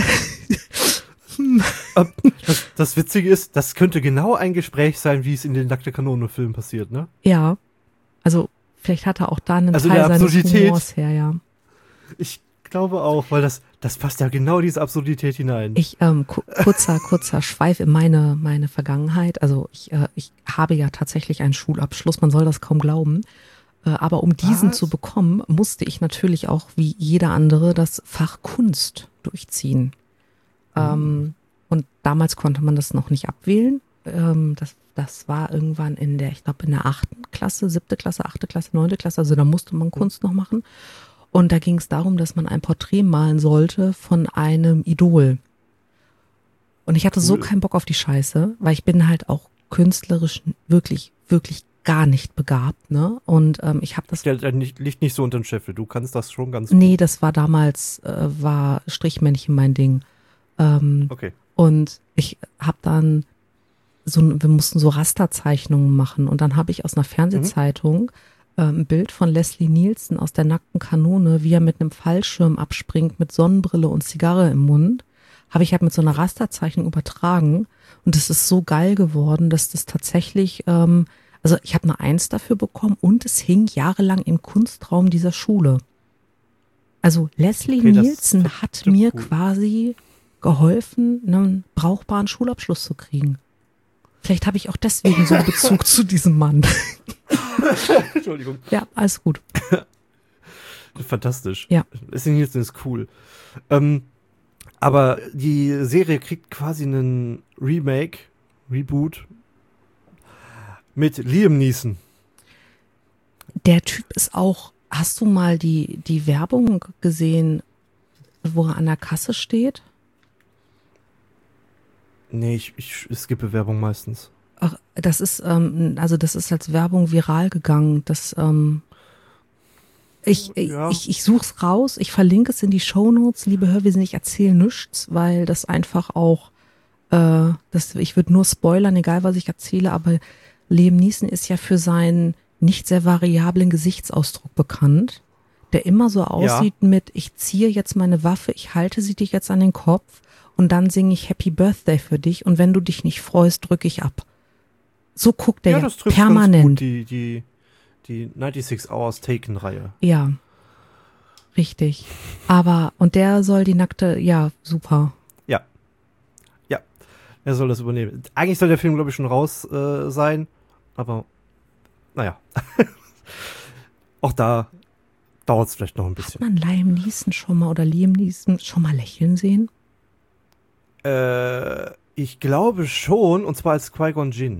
[SPEAKER 2] Das Witzige ist, das könnte genau ein Gespräch sein, wie es in den Nackte Kanone-Filmen passiert, ne?
[SPEAKER 1] Ja. Also vielleicht hat er auch da einen
[SPEAKER 2] also
[SPEAKER 1] Teil seines
[SPEAKER 2] Absurdität,
[SPEAKER 1] Humors her, ja.
[SPEAKER 2] Ich glaube auch, weil das passt ja genau diese Absurdität hinein.
[SPEAKER 1] Ich, kurzer Schweif in meine Vergangenheit. Also ich habe ja tatsächlich einen Schulabschluss, man soll das kaum glauben. Aber um diesen zu bekommen, musste ich natürlich auch wie jeder andere das Fach Kunst durchziehen. Und damals konnte man das noch nicht abwählen. Das war irgendwann in der 8. Klasse, 7. Klasse, 8. Klasse, 9. Klasse. Also da musste man Kunst noch machen. Und da ging es darum, dass man ein Porträt malen sollte von einem Idol. Und ich hatte so keinen Bock auf die Scheiße, weil ich bin halt auch künstlerisch wirklich, wirklich gar nicht begabt, ne? Und ich habe das...
[SPEAKER 2] Der liegt nicht so unter dem Scheffel, du kannst das schon ganz gut.
[SPEAKER 1] Nee, das war damals, war Strichmännchen mein Ding.
[SPEAKER 2] Okay.
[SPEAKER 1] Und ich habe dann wir mussten so Rasterzeichnungen machen und dann habe ich aus einer Fernsehzeitung ein Bild von Leslie Nielsen aus der nackten Kanone, wie er mit einem Fallschirm abspringt, mit Sonnenbrille und Zigarre im Mund, habe ich halt mit so einer Rasterzeichnung übertragen und das ist so geil geworden, dass das tatsächlich, also ich habe eine 1 dafür bekommen und es hing jahrelang im Kunstraum dieser Schule. Also Leslie Nielsen hat mir quasi geholfen, einen brauchbaren Schulabschluss zu kriegen. Vielleicht habe ich auch deswegen so einen Bezug zu diesem Mann.
[SPEAKER 2] Entschuldigung.
[SPEAKER 1] Ja, alles gut.
[SPEAKER 2] Fantastisch.
[SPEAKER 1] Ja.
[SPEAKER 2] Leslie Nielsen ist cool. Aber die Serie kriegt quasi einen Reboot mit Liam Neeson.
[SPEAKER 1] Der Typ ist auch, hast du mal die Werbung gesehen, wo er an der Kasse steht?
[SPEAKER 2] Nee, ich skippe Werbung meistens.
[SPEAKER 1] Ach, das ist, das ist als Werbung viral gegangen. Ich such's raus, ich verlinke es in die Shownotes, liebe Hörwesen, ich erzähle nichts, weil das einfach auch, ich würde nur spoilern, egal was ich erzähle, aber Liam Neeson ist ja für seinen nicht sehr variablen Gesichtsausdruck bekannt, der immer so aussieht mit, ich ziehe jetzt meine Waffe, ich halte sie dir jetzt an den Kopf und dann singe ich Happy Birthday für dich und wenn du dich nicht freust, drücke ich ab. So guckt er
[SPEAKER 2] das trifft
[SPEAKER 1] permanent.
[SPEAKER 2] Ganz gut die 96 Hours Taken-Reihe.
[SPEAKER 1] Ja, richtig. Und der soll die nackte, ja, super.
[SPEAKER 2] Ja. Er soll das übernehmen. Eigentlich soll der Film, glaube ich, schon raus sein, aber naja. Auch da dauert es vielleicht noch ein bisschen.
[SPEAKER 1] Hat man Liam Neeson schon mal lächeln sehen?
[SPEAKER 2] Ich glaube schon, und zwar als Qui-Gon Jinn.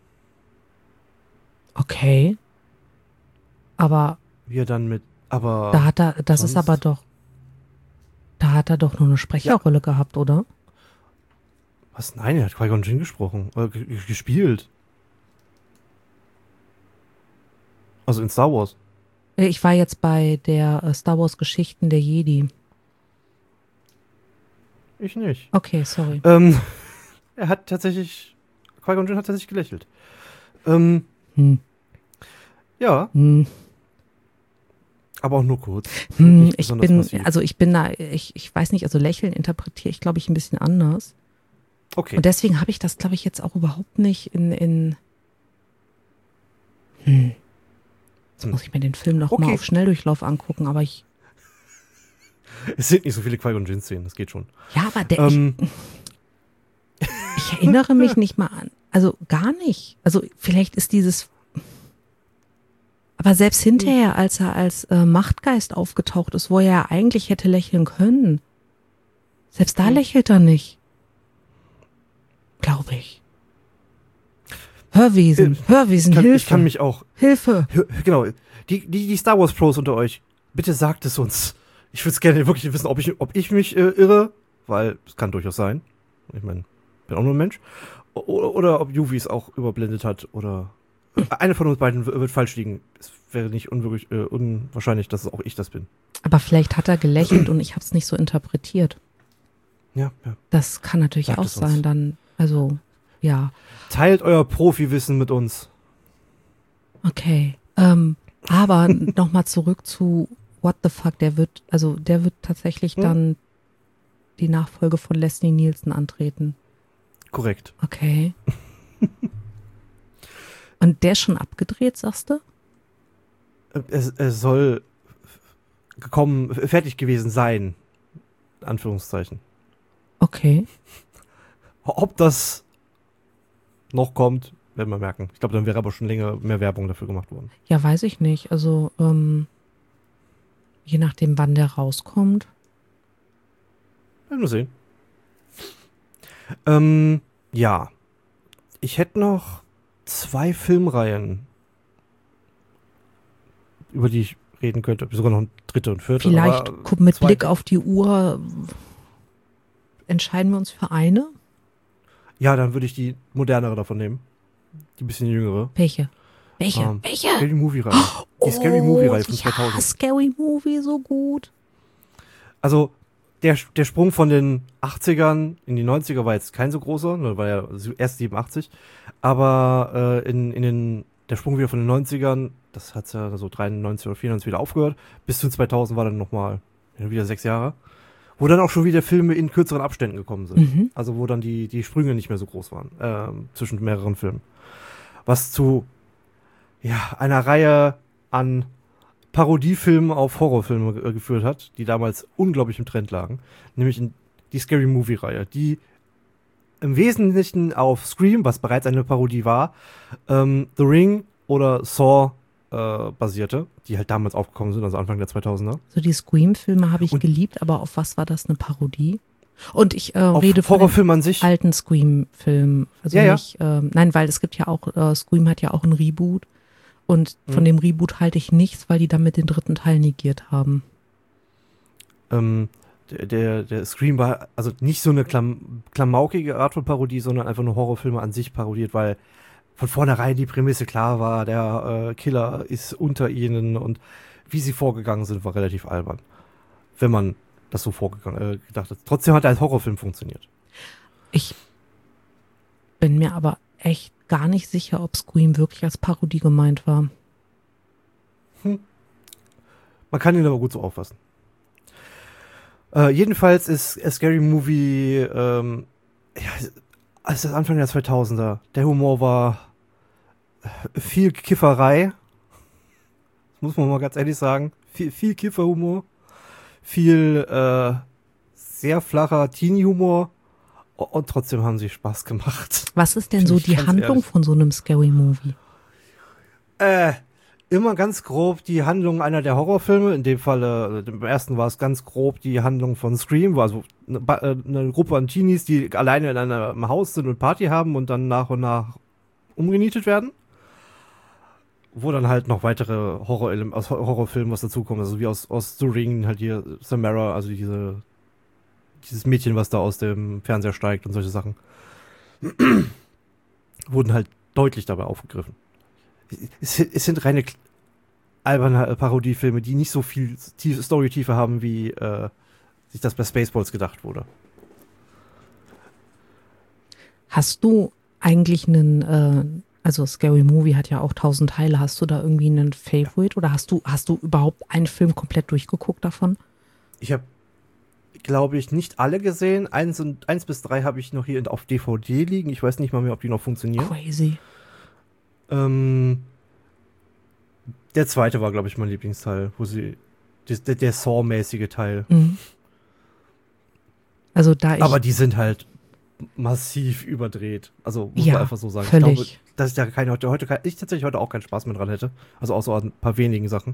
[SPEAKER 1] Okay. Aber
[SPEAKER 2] Wie er dann
[SPEAKER 1] da hat er doch nur eine Sprecherrolle gehabt, oder?
[SPEAKER 2] Was? Nein, er hat Qui-Gon Jinn gesprochen. Gespielt. Also in Star Wars.
[SPEAKER 1] Ich war jetzt bei der Star Wars Geschichten der Jedi.
[SPEAKER 2] Ich nicht.
[SPEAKER 1] Okay, sorry.
[SPEAKER 2] Er hat tatsächlich, Qui-Gon Jinn hat tatsächlich gelächelt. Ja. Aber auch nur kurz.
[SPEAKER 1] Ich weiß nicht, also Lächeln interpretiere ich, glaube ich, ein bisschen anders.
[SPEAKER 2] Okay.
[SPEAKER 1] Und deswegen habe ich das, glaube ich, jetzt auch überhaupt nicht Jetzt muss ich mir den Film noch mal auf Schnelldurchlauf angucken, aber
[SPEAKER 2] Es sind nicht so viele Qui-Gon Jinn-Szenen, das geht schon.
[SPEAKER 1] Ja, aber ich erinnere mich nicht mal an. Also gar nicht. Also vielleicht ist aber selbst hinterher, als er als Machtgeist aufgetaucht ist, wo er ja eigentlich hätte lächeln können, selbst da lächelt er nicht. Glaube ich. Hörwesen, Hilfe.
[SPEAKER 2] Ich kann mich auch.
[SPEAKER 1] Hilfe.
[SPEAKER 2] Genau. Die Star Wars Pros unter euch, bitte sagt es uns. Ich würde es gerne wirklich wissen, ob ich mich irre, weil es kann durchaus sein. Ich meine, bin auch nur ein Mensch. Oder ob Juvi es auch überblendet hat oder eine von uns beiden wird falsch liegen. Es wäre nicht unwahrscheinlich, dass es auch ich das bin.
[SPEAKER 1] Aber vielleicht hat er gelächelt und ich habe es nicht so interpretiert.
[SPEAKER 2] Ja.
[SPEAKER 1] Das kann natürlich
[SPEAKER 2] Sagt
[SPEAKER 1] auch
[SPEAKER 2] es uns.
[SPEAKER 1] sein, dann, also, ja.
[SPEAKER 2] Teilt euer Profi-Wissen mit uns.
[SPEAKER 1] Okay. Aber nochmal zurück zu What the fuck, der wird tatsächlich dann die Nachfolge von Leslie Nielsen antreten.
[SPEAKER 2] Korrekt.
[SPEAKER 1] Okay. Und der ist schon abgedreht, sagst du?
[SPEAKER 2] Es soll fertig gewesen sein. In Anführungszeichen.
[SPEAKER 1] Okay.
[SPEAKER 2] Ob das noch kommt, werden wir merken. Ich glaube, dann wäre aber schon länger mehr Werbung dafür gemacht worden.
[SPEAKER 1] Ja, weiß ich nicht. Also, je nachdem, wann der rauskommt.
[SPEAKER 2] Werden wir sehen. Ja. Ich hätte noch 2 Filmreihen, über die ich reden könnte. Sogar noch eine 3. und 4.
[SPEAKER 1] Vielleicht
[SPEAKER 2] aber
[SPEAKER 1] mit
[SPEAKER 2] 2.
[SPEAKER 1] Blick auf die Uhr entscheiden wir uns für eine.
[SPEAKER 2] Ja, dann würde ich die modernere davon nehmen. Die bisschen jüngere.
[SPEAKER 1] Welche?
[SPEAKER 2] Scary Movie-Reihe. Die Scary Movie-Reihe von 2000.
[SPEAKER 1] Ja, Scary Movie, so gut.
[SPEAKER 2] Also, der Sprung von den 80ern in die 90er war jetzt kein so großer, ne, war ja erst 87. Aber der Sprung wieder von den 90ern, das hat ja so 93 oder 94 wieder aufgehört. Bis zu 2000 war dann nochmal wieder 6 Jahre. Wo dann auch schon wieder Filme in kürzeren Abständen gekommen sind.
[SPEAKER 1] Mhm.
[SPEAKER 2] Also wo dann die Sprünge nicht mehr so groß waren zwischen mehreren Filmen. Was zu einer Reihe an Parodiefilmen auf Horrorfilme geführt hat, die damals unglaublich im Trend lagen. Nämlich die Scary Movie-Reihe, die im Wesentlichen auf Scream, was bereits eine Parodie war, The Ring oder Saw basierte, die halt damals aufgekommen sind, also Anfang der 2000er.
[SPEAKER 1] So die Scream-Filme habe ich geliebt, aber auf was war das eine Parodie? Und ich rede von
[SPEAKER 2] Horrorfilm an sich.
[SPEAKER 1] Alten Scream-Filmen. Also
[SPEAKER 2] Ja,
[SPEAKER 1] nicht, nein, weil es gibt ja auch, Scream hat ja auch ein Reboot. Und von dem Reboot halte ich nichts, weil die damit den dritten Teil negiert haben.
[SPEAKER 2] Der Scream war also nicht so eine klamaukige Art von Parodie, sondern einfach nur Horrorfilme an sich parodiert, weil von vornherein die Prämisse klar war, der Killer ist unter ihnen und wie sie vorgegangen sind, war relativ albern. Wenn man das so gedacht hat. Trotzdem hat er als Horrorfilm funktioniert.
[SPEAKER 1] Ich bin mir aber echt gar nicht sicher, ob Scream wirklich als Parodie gemeint war.
[SPEAKER 2] Man kann ihn aber gut so auffassen. Jedenfalls ist A Scary Movie es ist Anfang der 2000er. Der Humor war viel Kifferei. Das muss man mal ganz ehrlich sagen. Viel Kifferhumor. Viel sehr flacher Teenie-Humor. Und trotzdem haben sie Spaß gemacht.
[SPEAKER 1] Was ist denn so die Handlung von so einem Scary Movie?
[SPEAKER 2] Immer ganz grob die Handlung einer der Horrorfilme. In dem Fall, im ersten war es ganz grob die Handlung von Scream, wo also eine Gruppe an Teenies, die alleine in einem Haus sind und Party haben und dann nach und nach umgenietet werden. Wo dann halt noch weitere aus Horrorfilmen was dazukommt. Also wie aus The Ring, halt hier Samara, also dieses Mädchen, was da aus dem Fernseher steigt und solche Sachen. Wurden halt deutlich dabei aufgegriffen. Es sind reine alberne Parodiefilme, die nicht so viel Storytiefe haben, wie sich das bei Spaceballs gedacht wurde.
[SPEAKER 1] Hast du eigentlich einen, also Scary Movie hat ja auch 1000 Teile, hast du da irgendwie einen Favorite oder hast du überhaupt einen Film komplett durchgeguckt davon?
[SPEAKER 2] Ich habe, glaube ich, nicht alle gesehen. 1 bis 3 habe ich noch hier auf DVD liegen. Ich weiß nicht mal mehr, ob die noch funktionieren.
[SPEAKER 1] Crazy.
[SPEAKER 2] Der zweite war, glaube ich, mein Lieblingsteil, wo sie der Saw-mäßige Teil.
[SPEAKER 1] Mhm. Also
[SPEAKER 2] aber die sind halt massiv überdreht. Also muss man einfach so sagen.
[SPEAKER 1] Völlig.
[SPEAKER 2] Ich glaube, dass ich tatsächlich heute auch keinen Spaß mehr dran hätte. Also außer ein paar wenigen Sachen.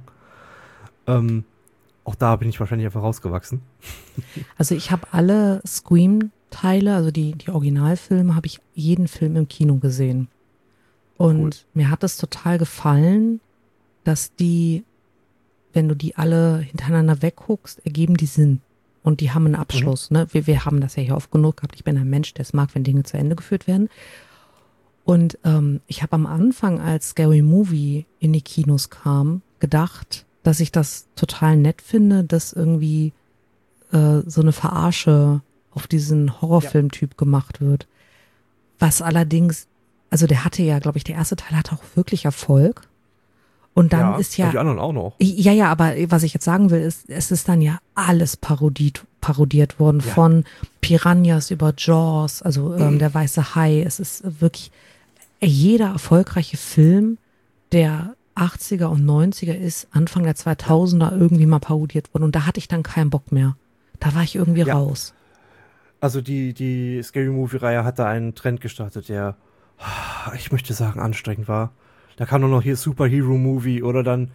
[SPEAKER 2] Auch da bin ich wahrscheinlich einfach rausgewachsen.
[SPEAKER 1] Also ich habe alle Scream-Teile, also die Originalfilme, habe ich jeden Film im Kino gesehen. Und mir hat es total gefallen, dass wenn du die alle hintereinander wegguckst, ergeben die Sinn. Und die haben einen Abschluss. Ne? Wir haben das ja hier oft genug gehabt. Ich bin ein Mensch, der es mag, wenn Dinge zu Ende geführt werden. Und ich habe am Anfang, als Scary Movie in die Kinos kam, gedacht, dass ich das total nett finde, dass irgendwie so eine Verarsche auf diesen Horrorfilmtyp gemacht wird. Was allerdings, also der hatte ja, glaube ich, der erste Teil hatte auch wirklich Erfolg. Und dann ist ja.
[SPEAKER 2] Die anderen auch noch.
[SPEAKER 1] Ja, aber was ich jetzt sagen will, ist, es ist dann ja alles parodiert worden, von Piranhas über Jaws, also der weiße Hai. Es ist wirklich jeder erfolgreiche Film der 80er und 90er ist Anfang der 2000er irgendwie mal parodiert worden. Und da hatte ich dann keinen Bock mehr. Da war ich irgendwie raus.
[SPEAKER 2] Also die Scary Movie-Reihe hat da einen Trend gestartet, der, ich möchte sagen, anstrengend war. Da kam nur noch hier Superhero Movie oder dann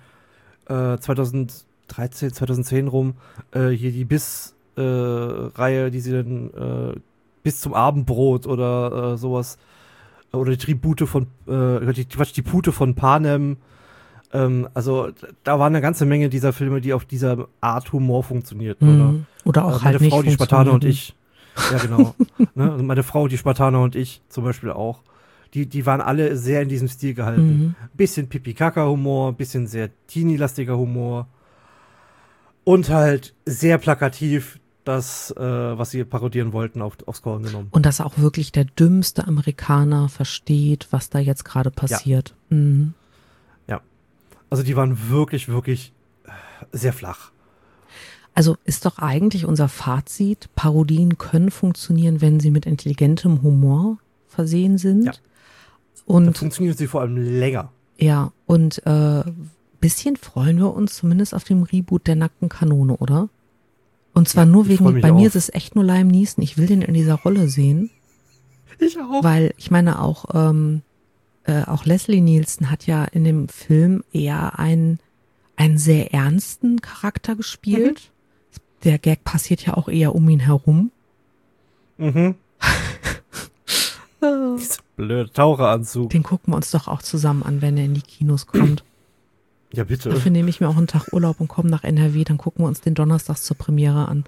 [SPEAKER 2] 2013, 2010 rum hier die Biss-Reihe, die sie dann bis zum Abendbrot oder sowas oder die Pute von Panem. Also da war eine ganze Menge dieser Filme, die auf dieser Art Humor funktionierten.
[SPEAKER 1] Oder auch
[SPEAKER 2] meine
[SPEAKER 1] halt
[SPEAKER 2] Frau,
[SPEAKER 1] nicht
[SPEAKER 2] die Spartaner und ich. Ja, genau. Ne? Also meine Frau, die Spartaner und ich zum Beispiel auch. Die waren alle sehr in diesem Stil gehalten. Bisschen Pipi-Kaka-Humor, bisschen sehr teenie-lastiger Humor. Und halt sehr plakativ das, was sie parodieren wollten, aufs Korn genommen.
[SPEAKER 1] Und dass auch wirklich der dümmste Amerikaner versteht, was da jetzt gerade passiert.
[SPEAKER 2] Ja. Ja. Also die waren wirklich, wirklich sehr flach.
[SPEAKER 1] Also ist doch eigentlich unser Fazit, Parodien können funktionieren, wenn sie mit intelligentem Humor versehen sind. Ja. Und
[SPEAKER 2] dann funktionieren sie vor allem länger.
[SPEAKER 1] Ja, und bisschen freuen wir uns zumindest auf dem Reboot der Nackten Kanone, oder? Und zwar nur wegen, bei mir ist es echt nur Liam Neeson. Ich will den in dieser Rolle sehen.
[SPEAKER 2] Ich auch.
[SPEAKER 1] Weil ich meine auch Leslie Nielsen hat ja in dem Film eher einen sehr ernsten Charakter gespielt. Der Gag passiert ja auch eher um ihn herum.
[SPEAKER 2] Mhm. Dieser blöde Taucheranzug.
[SPEAKER 1] Den gucken wir uns doch auch zusammen an, wenn er in die Kinos kommt.
[SPEAKER 2] Ja, bitte.
[SPEAKER 1] Dafür nehme ich mir auch einen Tag Urlaub und komme nach NRW, dann gucken wir uns den donnerstags zur Premiere an.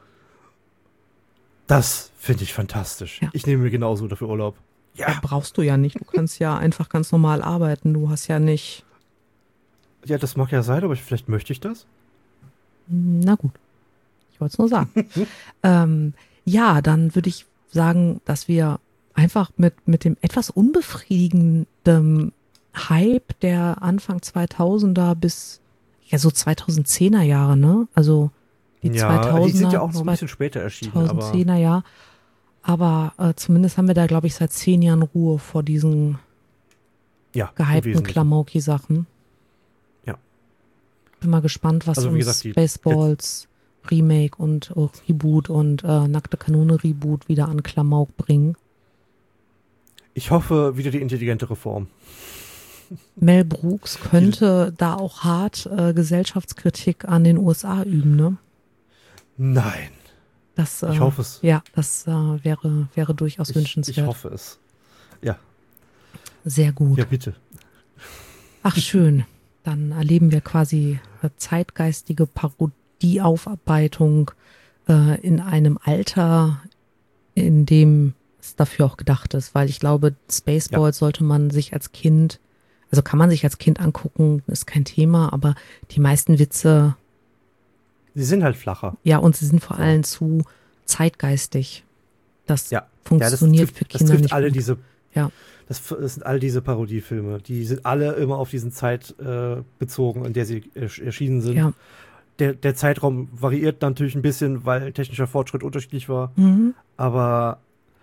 [SPEAKER 2] Das finde ich fantastisch.
[SPEAKER 1] Ja.
[SPEAKER 2] Ich nehme mir genauso dafür Urlaub.
[SPEAKER 1] Ja, brauchst du ja nicht. Du kannst ja einfach ganz normal arbeiten. Du hast ja nicht...
[SPEAKER 2] Ja, das mag ja sein, aber vielleicht möchte ich das.
[SPEAKER 1] Na gut. Ich wollte es nur sagen. Ja, dann würde ich sagen, dass wir einfach mit dem etwas unbefriedigenden Hype der Anfang 2000er bis ja so 2010er Jahre, ne? Also die 2000er,
[SPEAKER 2] die sind ja auch noch ein bisschen später erschienen.
[SPEAKER 1] 2010er Jahr. Aber zumindest haben wir da, glaube ich, seit 10 Jahren Ruhe vor diesen gehypten Klamauk-Sachen.
[SPEAKER 2] Ja.
[SPEAKER 1] Bin mal gespannt, was
[SPEAKER 2] also, wie
[SPEAKER 1] uns
[SPEAKER 2] gesagt,
[SPEAKER 1] Spaceballs Remake und Reboot und Nackte Kanone Reboot wieder an Klamauk bringen.
[SPEAKER 2] Ich hoffe, wieder die intelligentere Form.
[SPEAKER 1] Mel Brooks könnte da auch hart Gesellschaftskritik an den USA üben, ne?
[SPEAKER 2] Nein. Ich hoffe es.
[SPEAKER 1] Ja, das wäre durchaus wünschenswert.
[SPEAKER 2] Ich hoffe es. Ja.
[SPEAKER 1] Sehr gut.
[SPEAKER 2] Ja, bitte.
[SPEAKER 1] Ach, schön. Dann erleben wir quasi zeitgeistige Parodieaufarbeitung in einem Alter, in dem es dafür auch gedacht ist. Weil ich glaube, Spaceballs sollte man sich als Kind, also kann man sich als Kind angucken, ist kein Thema, aber die meisten Witze...
[SPEAKER 2] Sie sind halt flacher.
[SPEAKER 1] Ja, und sie sind vor allem zu zeitgeistig. Das funktioniert für Kinder
[SPEAKER 2] das trifft
[SPEAKER 1] nicht
[SPEAKER 2] alle
[SPEAKER 1] gut.
[SPEAKER 2] Das sind all diese Parodiefilme. Die sind alle immer auf diesen Zeit bezogen, in der sie erschienen sind.
[SPEAKER 1] Ja.
[SPEAKER 2] Der Zeitraum variiert natürlich ein bisschen, weil technischer Fortschritt unterschiedlich war. Aber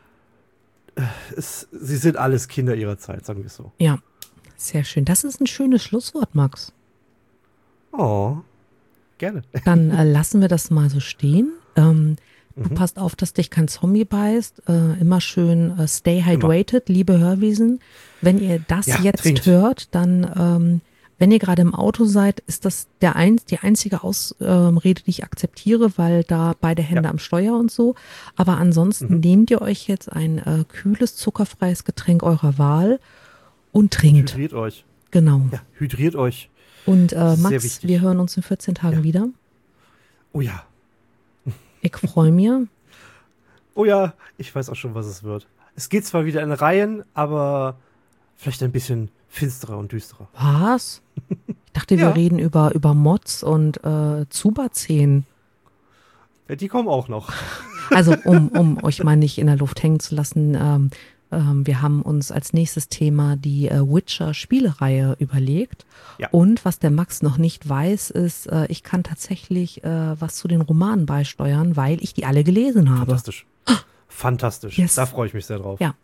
[SPEAKER 2] sie sind alles Kinder ihrer Zeit, sagen wir es so.
[SPEAKER 1] Ja, sehr schön. Das ist ein schönes Schlusswort, Max.
[SPEAKER 2] Oh, gerne.
[SPEAKER 1] Dann lassen wir das mal so stehen. Du passt auf, dass dich kein Zombie beißt. Immer schön stay hydrated, liebe Hörwesen. Wenn ihr das jetzt
[SPEAKER 2] trinkt.
[SPEAKER 1] hört, dann, wenn ihr gerade im Auto seid, ist das die einzige Ausrede, die ich akzeptiere, weil da beide Hände am Steuer und so. Aber ansonsten nehmt ihr euch jetzt ein kühles, zuckerfreies Getränk eurer Wahl und trinkt.
[SPEAKER 2] Hydriert euch.
[SPEAKER 1] Genau.
[SPEAKER 2] Ja, hydriert euch.
[SPEAKER 1] Und Max, wir hören uns in 14 Tagen wieder.
[SPEAKER 2] Oh ja.
[SPEAKER 1] Ich freue mich.
[SPEAKER 2] Oh ja, ich weiß auch schon, was es wird. Es geht zwar wieder in Reihen, aber vielleicht ein bisschen finsterer und düsterer.
[SPEAKER 1] Was? Ich dachte, wir reden über Mods und Zuba-Szenen.
[SPEAKER 2] Ja, die kommen auch noch.
[SPEAKER 1] Also, um euch mal nicht in der Luft hängen zu lassen, wir haben uns als nächstes Thema die Witcher-Spielereihe überlegt.
[SPEAKER 2] Ja.
[SPEAKER 1] Und was der Max noch nicht weiß, ist, ich kann tatsächlich was zu den Romanen beisteuern, weil ich die alle gelesen habe.
[SPEAKER 2] Fantastisch. Fantastisch.
[SPEAKER 1] Yes.
[SPEAKER 2] Da freue ich mich sehr drauf.
[SPEAKER 1] Ja.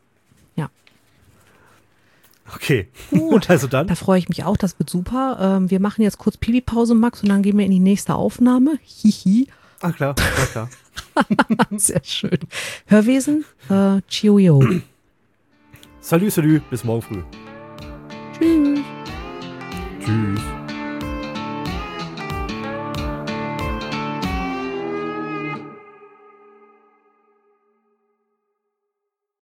[SPEAKER 2] Okay.
[SPEAKER 1] Gut.
[SPEAKER 2] Also dann.
[SPEAKER 1] Da freue ich mich auch, das wird super. Wir machen jetzt kurz Pipi-Pause, Max, und dann gehen wir in die nächste Aufnahme. Hihi.
[SPEAKER 2] Ah, klar. Ja, klar.
[SPEAKER 1] Sehr schön. Hörwesen, Cheerio.
[SPEAKER 2] Salü, salü. Bis morgen früh.
[SPEAKER 1] Tschüss.